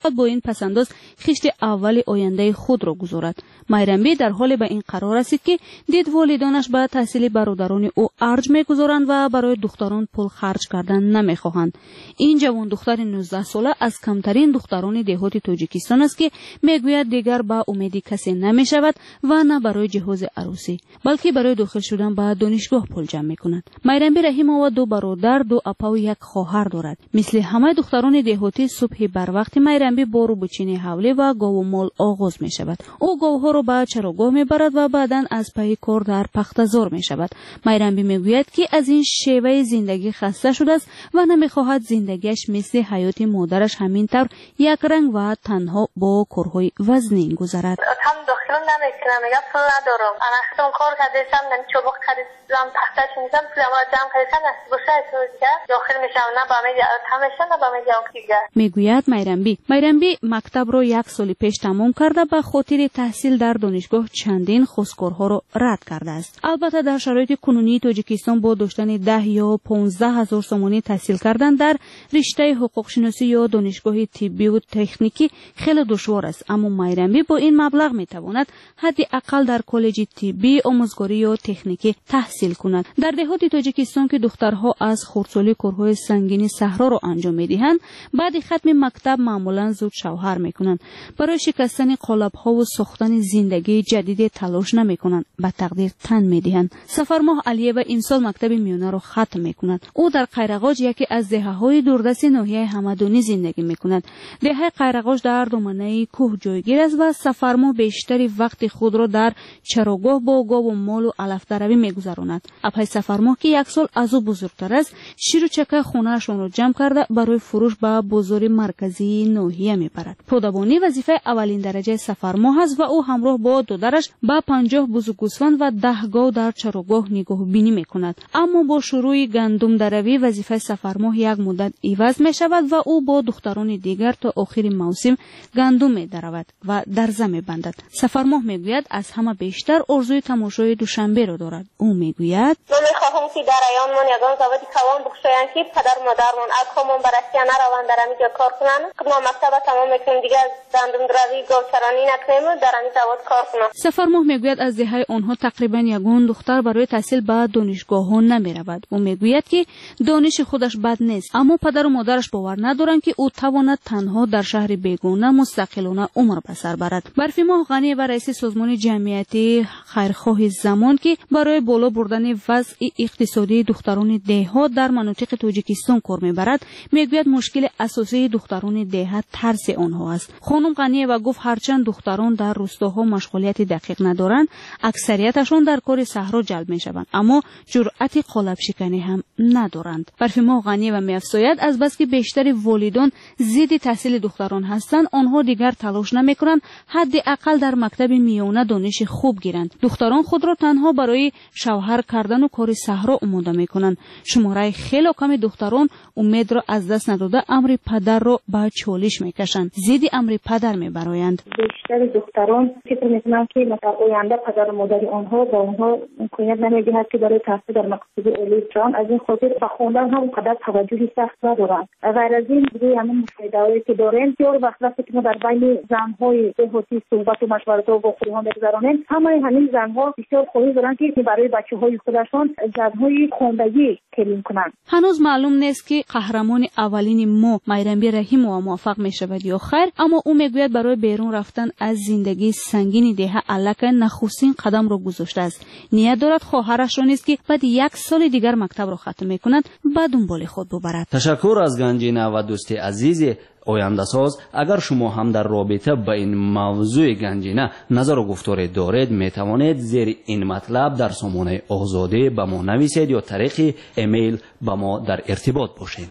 با این پسنداز خشت اول آینده خود را گذارد. میرنبی در حال به این قرار رسید که دید والدانش به تحصیل برادران او ارج میگذارند و برای دختران پول خرج کردن نمیخواهند. این جوان دختر 19 ساله از کمترین دختران دهات تاجیکستان است که میگوید دیگر با امیدی کسی نمیشود و نه برای جهاز عروسی بلکه برای داخل شدن به دانشگاه پول جمع میکند. میرنبی رحیمова 2 برادر، 2 اپا و 1 خواهر دارد. مثل همه دختران دهاتی صبح بر وقت میرنبی با رو بچینی حوله و گاو و مال آغاز می شود. او گاوها را به چراگاه می برد و بعداً از پی کار در پخته‌زار می شود. میرنبی می گوید که از این شیوه زندگی خسته شده است و نمی خواهد زندگیش مثل حیات مادرش همینطور یک رنگ و تنها با کارهای وزنین گذرد. هم داخل نمیکنم، میگم پول ندارم. انا خودم کار کردم، من چوبک خریدم، تختش میزنم، پولم را جمع کردم، باشه تو دیگه داخل میشم، نه با میگه تماشا نه با میگه دیگه. میگوید میرنبی مکتب را 1 سال پیش تمام کرده به خاطر تحصیل در دانشگاه چندین خواستگارها را رد کرده است. البته در شرایط کنونی تاجیکستان با داشتن 10 یا 15 هزار سومانی تحصیل کردن در رشته حقوق شناسی یا دانشگاه طبی و تکنیکی خیلی دشوار است، اما میرنبی با این مبلغ میتواند حداقل در کالج طبی، آموزگاری یا تکنیکی تحصیل کند. در دهات تاجیکستان که دخترها از خردسالی کارهای سنگین صحرا را انجام میدهند، بعد ختم مکتب معمولا زود شوهر میکنند. برای شکستن قالب‌ها و ساختن زندگی جدید تلاش نمیکنند، به تقدیر تن میدهند. سفرماه علیه این سال مکتب میانه را ختم میکند. او در قیرغاج، یکی از دهه‌های دوردست ناحیه همدانی زندگی میکند. دهه قیرغاج در دامنه کوه جایگیر است و سفرماه بیشتر وقت خود را در چراگاه با گاو و مال و علف دروی میگذراند. اپای سفرماه که 1 سال از او بزرگتر است، شیر و چکه خونه‌شان را جمع کرده برای فروش به بازار مرکزی ناحیه میبرد. پودابانی وظیفه اولین درجه سفرماه است و او همراه با دودرش با 50 بز گوسفند و 10 گاو در چراگاه نگاهبینی میکند. اما با شروع گندم دروی وظیفه سفرماه یک مدت عوض میشود و او با دختران دیگر تا آخر موسم گندم میدرود و درزه میبندد. سفرماه میگوید از همه بیشتر آرزوی تماشای دوشنبه را دارد. او میگوید من میخواهم که در ایامون یگان زاویه کوان بخشایند که پدر مادرمون اکامون برسیا نروند در اینجا کار کنن. ما مکتب تمام میکنیم دیگه گندم دروی گاوچرانی نکنیم و در این زاویه کار کنیم. سفرماه میگوید از دهه آنها تقریبا یگان دختر برای تحصیل به دانشگاه‌ها نمیرود. او میگوید که دانش خودش بد نیست، اما پدر و مادرش باور ندارند که او تواند تنها در شهر بیگانه مستقلانه عمر بسر برد. برفیماه غنی و رئیس سازمان جمعیتی خیرخواه زمان که برای بالا بردن وضع اقتصادی دختران دهات در مناطق تاجیکستان کار میبرد، میگوید مشکل اساسی دختران دهات ترس آنها است. خانم غنی و گفت هرچند دختران در روستاها مشغولیت دقیق ندارند، اکثریتشان در کار صحرا جلب میشوند، اما جرأت قالب شکنی هم ندارند. برفیماه غنی و میافزاید از بس که بیشتر والدان ضد تحصیل دختران هستند، آنها دیگر تلاش نمیکنند حداقل در مکتب میانه دانش خوب گیرند. دختران خود را تنها برای شوهر کردن و کار صحرا آماده میکنند. شماره خیلی کم دختران امید را از دست نداده امر پدر را به چالش میکشند، ضد امر پدر میبرایند. بیشتر دختران فکر میکنند که مثلا آینده پدر و مادر آنها با آنها امکانیت نمیدهد که برای تحصیل در مکتب عالی جان، از این خاطر به خواندن هم قدر توجهی سخت ندارند. غیر از این دیگه همین مشاهده‌ای که داریم که وقتی که ما در بین زن‌های دهاتی صحبت و مشورت و با خودمان بگذرانیم، همین زن‌ها بسیار خواهی دارند که برای بچه‌های خودشان زن‌های خواندگی تعیین کنند. هنوز معلوم نیست که قهرمان اولین ما میرنبی رحیمова موفق میشود یا خیر، اما او میگوید برای بیرون رفتن از زندگی سنگین دهه الک نخستین قدم را گذاشته است. نیت دارد خواهرش را نیز که بعد 1 سال دیگر مکتب را ختم میکند به دنبال خود ببرد. تشکر از گنجینه و دوست عزیز آینده ساز. اگر شما هم در رابطه با این موضوع گنجینه نظر و گفتار دارید، می توانید زیر این مطلب در سامانه آزاده به ما نویسید یا طریق ایمیل با ما در ارتباط باشید.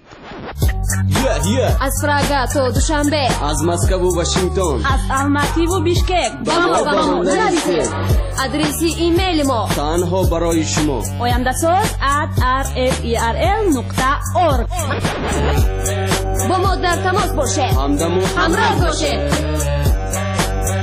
از پراگا تا دوشنبه، از مسکو و واشنگتن، از الماتی و بیشکک با ما نویسید. آدرس ایمیل ما تنها برای شما oyandasaz@rferl.org. با ما در تماس باشه، همراه باشه.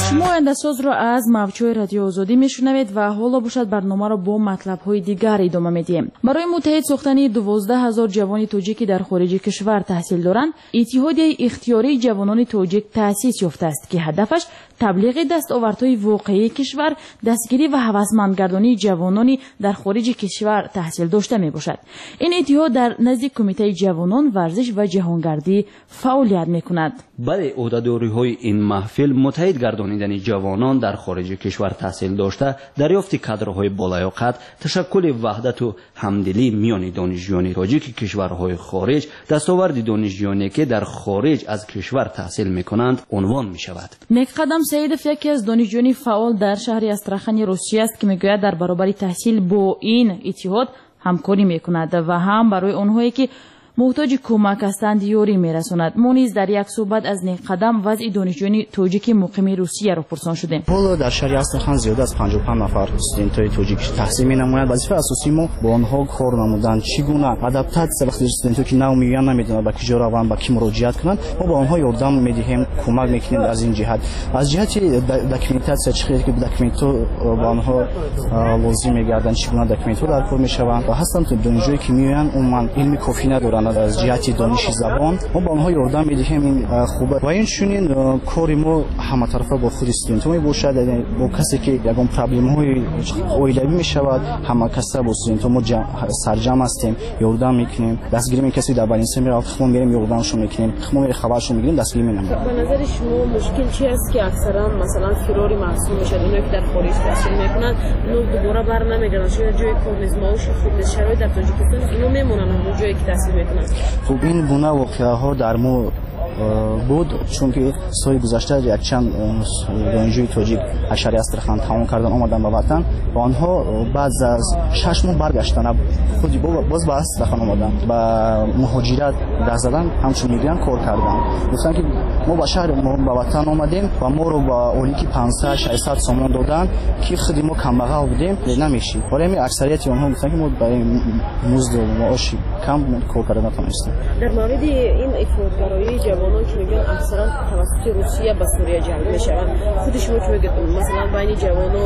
شما آینده‌ساز را از موج‌های رادیو آزادی میشنوید و حالا باشد برنامه را با مطلب‌های دیگر ادامه میدیم. برای متحد ساختن 12000 جوان توجیکی در خارج کشور تحصیل دارند، اتحادیه اختیاری جوانان توجیک تأسیس یافته است که هدفش تبلیغ دستاوردهای واقعی کشور، دستگیری و هوسمندگردانی جوانانی در خارج کشور تحصیل داشته میباشد. این اتحاد در نزد کمیته جوانان، ورزش و جهانگردی فعالیت میکند. برای عهده‌داری‌های این محفل متحد گردانیدن جوانان در خارج کشور تحصیل داشته، دریافت کادرهای بالیاقت، تشکل وحدت و همدلی میان دانشجویان تاجیک کشورهای خارج، دستاورد دانشجویانی که در خارج از کشور تحصیل میکنند عنوان میشود. نیکقدم سعیدов یکی از دانشجویان فعال در شهر استراخان روسیه است که میگوید در برابر تحصیل با این اتحاد همکاری میکند و هم برای آنهایی که محتاج کمک هستند یاری میرساند. ما نیز در یک صحبت از نیکقدم وضع دانشجویان توجیک مقیم روسیه را پرسان شدیم. حالا در شهر استراخان زیاد از 55 نفر استودنت‌های توجیک تحصیل می‌نمایند. وظیفه اساسی ما با آنها کار نمودن، چگونه آداپتاسیا وقتی استودنت‌ها که نو میان نمیدونن با کی جا روند، با کی مراجعت کنند، ما با آنها یاردم میدهیم، کمک میکنیم. از این جهت از جهت داکیومنتاسیا چیزی که داکیومنتو با آنها لازم میگردن، چگونه داکیومنتو در کار میشوند و هستند که دانشجویی که میان عموما علم کافی ندارند از جهت دانش زبان، ما با آنها یاردم میدهیم. این خوبه و این چنین کاری ما همه طرفه با خود استودنت‌ها میباشد. با کسی که یگان پرابلم‌های اویلوی میشود، همه کس با استودنت‌ها ما سرجم هستیم، یاردم میکنیم. دستگیری می کسی در بالینسه میره، خودمون میریم یاردمشون میکنیم، خودمون خبرشون میگیریم، دستگیری می‌کنیم. به نظر شما مشکل چی است که اکثرا مثلا فراری محسوب میشه؟ اونایی که در خارج تحصیل میکنن اونها دوباره بر نمیگردن، شاید جای کار نیست، معاش خوب نیست، شرایط در تاجیکستان اونا میمونن اون جایی که تحصیل میکنن. خب این گونه واقعه‌ها در ما بود، چون که سال گذشته یک چند دانشجوی توجیک از شهر استراخان تمام کردن آمدن به وطن و آنها بعد از 6 ماه برگشتن، خودی باز به استراخان آمدن و مهاجرت دست زدن، همچون میگن کار کردن. گفتن که ما به شهر ما به وطن آمدیم و ما رو با اولیکی 500 600 سومان دادن که خودی ما کم بغا بودیم نمیشی. برای همین اکثریت آنها گفتن که ما برای مزد و معاش کم کار کردن نتونستیم. در مورد این افراط‌گرایی جوانان که میگن اکثرا توسط روسیه به سوریه جلب میشوند، خود شما چه میگید؟ مثلا بین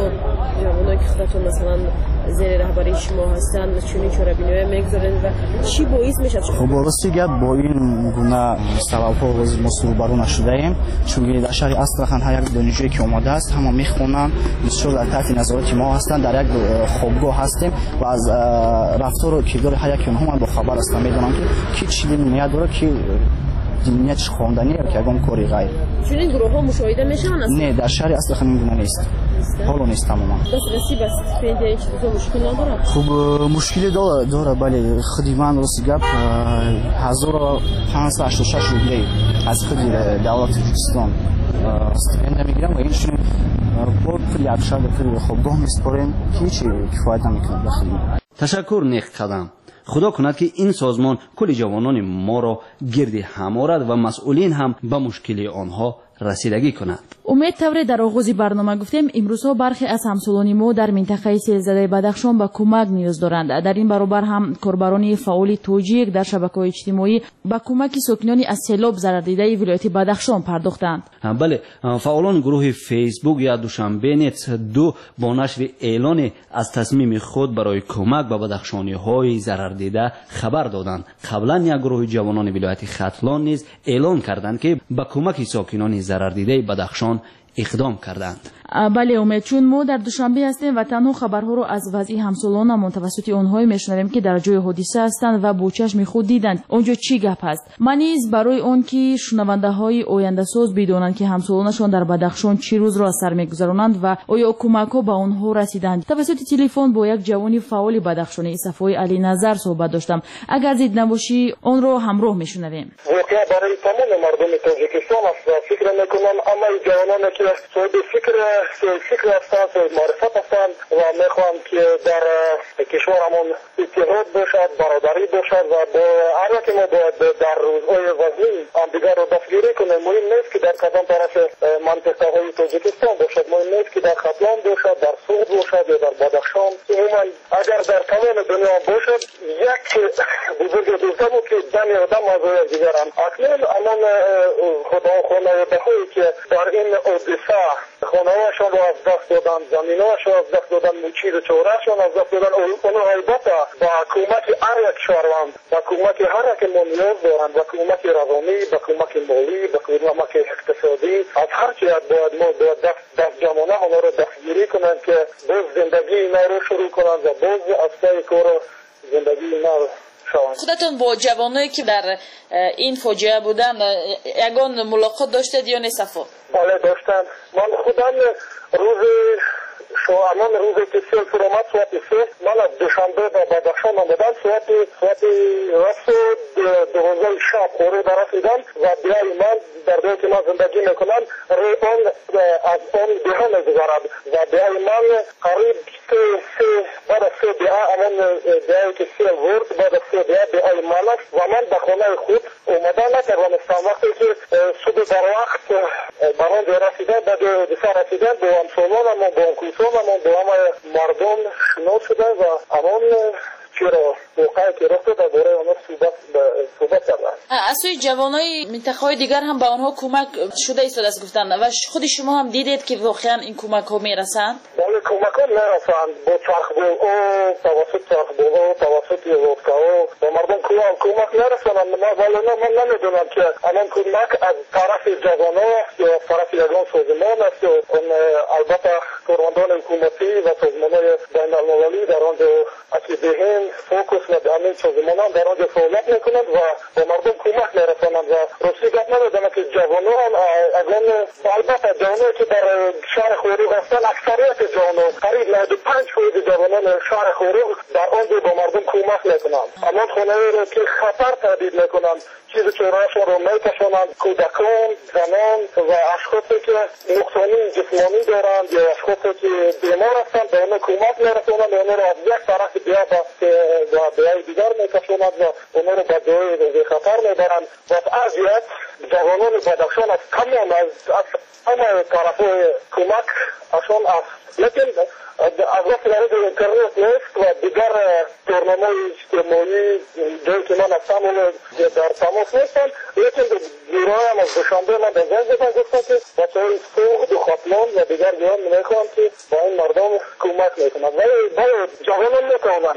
جوانان که خودتون مثلا زیر رهبری شما هستند چونین چاره‌بینی میگذارن و چی باعث میشه؟ خب راستی گپ با این گونه سبب‌ها ما روبرو نشده ایم، چون در شهر استراخان هر یک دانشجویی که اومده است همه میخونن، بسیار در تحت نظارت ما هستند، در یک خوابگاه هستیم و از رفتار و کردار هر یک اونها با خبر هستم، میدونم که چیزی نیت داره که دینیت خواندنی که اگه کاری غیر. چون این گروه ها مشاهده میشن؟ نه در شهر استراخان این گونه نیست. حالا نیست تماما. دسترسی به استیپندیا این چیزا مشکل نداره؟ خب مشکلی داره بله. خودی من راستی گپ 1586 روبلی از خود دولت تاجیکستان استیپند میگیرم و این چون با پول ابشار پول خوابگاه میسپاریم که هیچ کفایت نمیکنه بخیر. تشکر نیکقدم. خدا کند که این سازمان کل جوانان ما را گرد هم آورد و مسئولین هم به مشکل آنها رسیدگی کنند. امید طوری در آغاز برنامه گفتیم امروزها برخی از همسالان ما در منطقه سیلزده بدخشان به کمک نیاز دارند. در این برابر هم کاربران فعال توجیک در شبکه‌های اجتماعی به کمک ساکنان از سیلاب ضرر دیده ولایت بدخشان پرداختند. بله، فعالان گروه فیسبوک یا دوشنبه نت 2 با نشر اعلان از تصمیم خود برای کمک به بدخشانی‌های ضرر دیده خبر دادند. قبلا یک گروه جوانان ولایت ختلان نیز اعلان کردند که به کمک ساکنان ضرر دیده بدخشان اقدام کردند. بله امید، چون ما در دوشنبه هستیم و تنها خبرها رو از وضع همسالانمان توسط آنهایی میشنویم که در جای حادثه هستند و با چشم خود دیدند اونجا چی گپ است. من نیز برای اون که شنونده های آینده ساز بدونند که همسالانشان در بدخشان چی روز را سر میگذرانند و آیا کمک ها به آنها رسیدند، توسط تلفن با یک جوانی فعال بدخشانی صفای علی نظر صحبت داشتم. اگر زید نباشی اون رو همراه میشنویم. واقعا برای تمام مردم تاجیکستان است. فکر میکنم اما جوانانی که صاحب فکر هستند، معرفت هستند و میخوام که در کشورمون اتحاد باشد، برادری باشد و با هر یک ما باید در روزهای وزنی همدیگر رو دستگیری کنیم. مهم نیست که در کدام طرف منطقه های تاجیکستان باشد، مهم نیست که در ختلان باشد، در سوق باشد یا در بدخشان. عموما اگر در تمام دنیا باشد یک بزرگ دوسته بود که دمی آدم از دیگران اکنون امان خدا خانواده هایی که در این حادثه خانه‌هاشون را از دست دادن، زمین‌هاشون از دست دادن، چیز چهاره‌شون از دست دادن. اونها البته با کمک هر یک شهروند، با کمک هر یک ما نیاز دارند، با کمک روانی، با کمک مالی، با کمک اقتصادی. از هر چی باید ما دست جمعانه آنها را دستگیری کنند که باز زندگی اینا رو شروع کنند و باز از پای کار زندگی اینا شوند. خودتون با جوانایی که در این فاجعه بودن یگان ملاقات داشتید یا نه صفا؟ بله داشتم. من خودم روزی که سیل فرامت ساعت 3 من از دوشنبه به بدخشان آمدم ساعت رفت 12 شب خوره برسیدم و بیای من در جایی که من زندگی میکنم از آن دیه میگذرد و بیای من قریب بعد از 3 دیه امان دیهی که سیل ورد بعد از 3 دیه بیای من است و من به خانه خود اومدن نکردم. وقتی که صبح در وقت بران رسیدن به دیسا رسیدن با همسالانم و با همکوسانم و با همه مردم شناس شدن و امان چرا موقعی که رفت درباره آنها صحبت کردن. از سوی جوانای منطقه‌های دیگر هم به آنها کمک شده است گفتن و خود شما هم دیدید که واقعا این کمک ها میرسند؟ بله کمک ها میرسند با چرخبول توسط چرخبول توسط ودکا و مردم کمک میرسند. من نمیدونم که الان کمک از طرف جوانان است یا از طرف یگان سازمان است یا البته کارمندان حکومتی و سازمان‌های بین‌المللی در آنجا اکیدهن فوکس و همین سازمانان در آنجا فعالیت میکنند و به مردم کمک میرسانند و راستی گپ ندادم که جوانان اگان البته جوانانی که در شهر خوروغ هستند اکثریت جوانان قریب 95% جوانان شهر خوروغ در آنجا به مردم کمک میکنند. اما خانه‌ای را که خطر تهدید میکنند چیز چهاره‌شان را میکشانند کودکان، زنان و اشخاصی که نقصانی جسمانی دارند یا اشخاصی که بیمار هستند به آنها کمک میرسانند و آنها را از یک طرف دیگر و بیای دیگر میکشانند و آنها را به جای خطر میبرند و از جهت جوانان بدخشان از تمام از همه طرف‌های کمک اشان است. لیکن از وقتی در اینترنت نیست و دیگر برنامه‌های اجتماعی جایی که من از تمام در تماس نیستم، لیکن گروه‌های هم از دوشنبه من در زنگ زدن گفتن که بچه‌های سوخت و خاتمان و دیگر گروه‌ها میخوان که با این مردم کمک میکنند. ولی جوانان میتوانند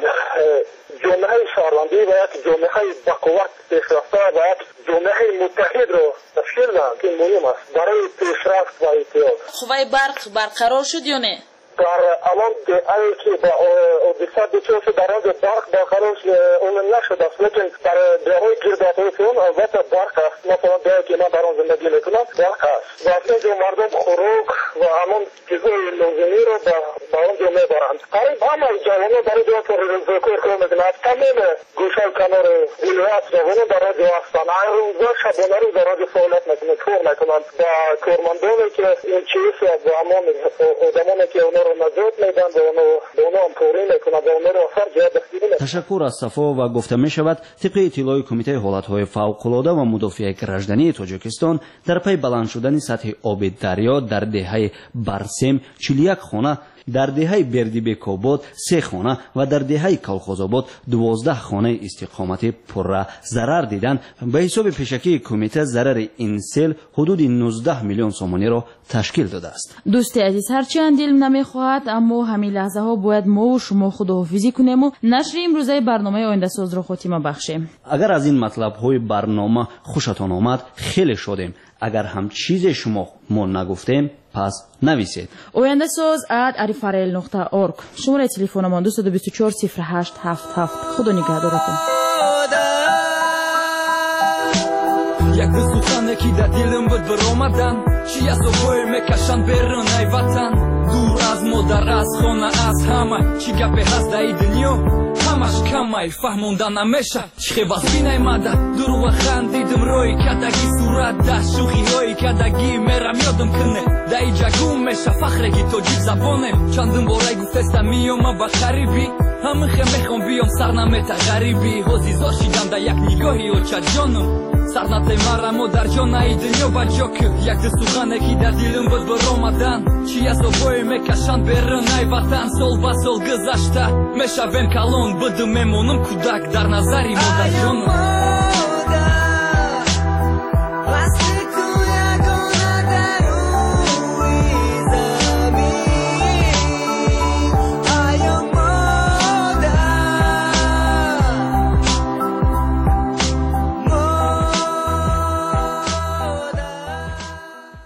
جامعه شهروندی و یک جامعه بقوت پیشرفته و یک جامعه متحد رو تشکیل دهند که مهم است برای پیشرفت و احتیاط. خوبه برق برقرار شد یا نه؟ در الان دیگه که با دیسا دیچه شد در آنجا برق برقرار اون نشد است، لیکن در دیگرهای گردابهای اون البته برق است. مثلا دیگه که من در آن زندگی میکنم برق است و از اینجا مردم خوراک و همان چیزهای لازمی رو به آنجا میبرند. قریب همه جوانان در اینجا که ذکر کار میکنند از تمام گوشه کنار ولایت جوانان در آنجا هستند. هر روزا شبانه رو در آنجا فعالیت میکنند، کار میکنند با کارمندانی که این چیز و همان آدمانی که اونها رو نجات میدن و اونها هم کاری میکنند و اونها رو آخر جهت دستگیری میکنند. تشکر از صفا و گفته می شود طبق اطلاع کمیته حالتهای فوق‌العاده و مدافع گراژدانی تاجیکستان در پی بلند شدن سطح آب دریا در دهه برسم 41 خانه، در دهه بردیبک‌آباد 3 خانه و در دهه کلخوزآباد 12 خانه استقامتی پر ضرر دیدند. به حساب پیشکی کمیته ضرر این سیل حدود 19 میلیون سومانی را تشکیل داده است. دوست عزیز هرچند دلم نمیخواهد اما همین لحظه ها باید ما و شما خداحافظی کنیم و نشر امروزه برنامه آینده ساز را خاتمه بخشیم. اگر از این مطلب های برنامه خوشتان آمد خیلی شادیم. اگر هم چیز شما ما نگفتیم پس نویسید. آینده ساز @arifarel.org. شماره تلفن ما 224 0877. خدا نگهدارتون. یک سخنه که در دلم بود برآمدن، چی از اوی میکشن بیرون ای وطن، دور از مادر از خانه از همه، چی گپی هست در دنیا همش کمه، فهموندن نمیشه چی باز بینای ماده، دروغ خندیدم روی کدگی صورت ده، شوخی های کدگی میرم یادم کنه، در جگون میشه فخره که تاجیک زبانه، چندم باره گفتستم میام با غریبی، همه میخوام بیام سرنمه تا غریبی، حوزیزار شیدم در یک نگاهی و چه جانم سرنته مرم و در جانه دنیا با جاک، یک سخنه که در دلم بود برآمدن، چی از اوی میکشن بیرون ای وطن، سال با سال گذشته میشویم کلان، بدم میمونم کودک در نظری مادر جانم.